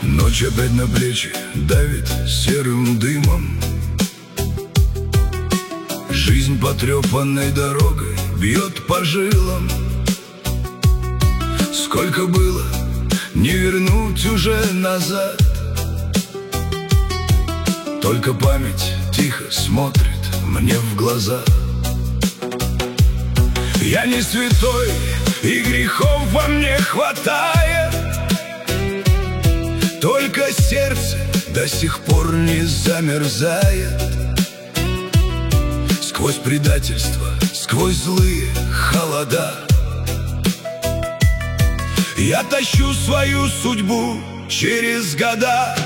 Ночь опять на плечи давит серым дымом. Жизнь потрепанной дорогой бьет по жилам. Сколько было, не вернуть уже назад. Только память тихо смотрит мне в глаза. Я не святой, и грехов во мне хватает. Только сердце до сих пор не замерзает. Сквозь предательство, сквозь злые холода я тащу свою судьбу через года.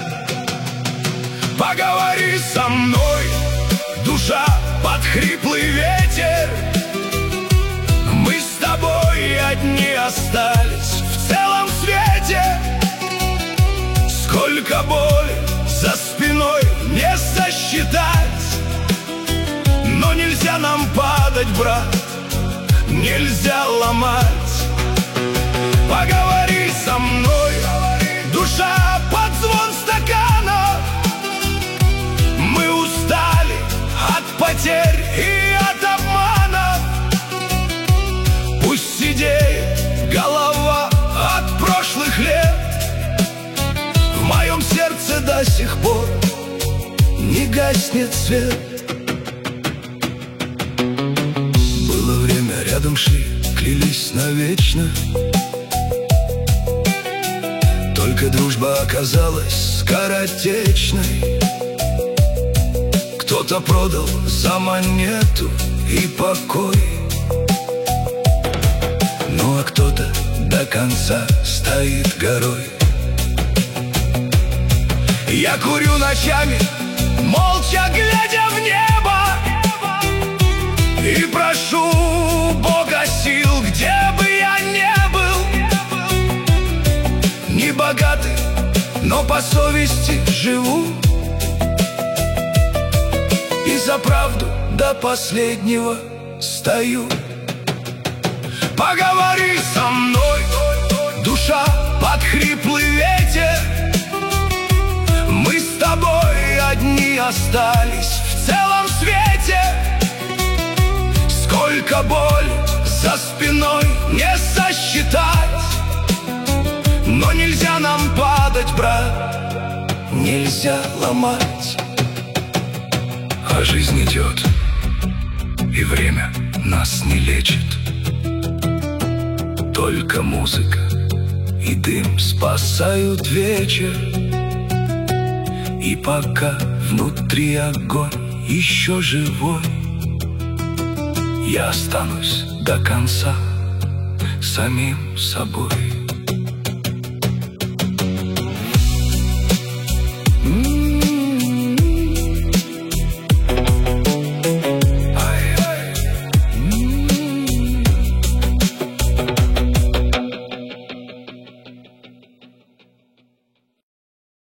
Поговори со мной, душа, под хриплый ветер. Мы с тобой одни остались в целом свете. Сколько боли за спиной не сосчитать. Но нельзя нам падать, брат, нельзя ломать. Поговори со мной, душа, под звон стакана. Мы устали от потерь и от обмана. Пусть сидеет голова от прошлых лет. В моем сердце до сих пор не гаснет свет. Было время, рядом шли, клялись навечно. Только дружба оказалась скоротечной. Кто-то продал за монету и покой. Ну а кто-то до конца стоит горой. Я курю ночами, молча глядя в небо, и прошу Бога сил, где бы я ни был. Не богатый, но по совести живу, и за правду до последнего стою. Поговори со мной, душа, под хриплый ветер. Мы с тобой одни остались в целом свете. Сколько боли за спиной не сосчитать. Но нельзя нам падать, брат, нельзя ломать. А жизнь идет, и время нас не лечит. Только музыка и дым спасают вечер. И пока внутри огонь еще живой, я останусь до конца самим собой.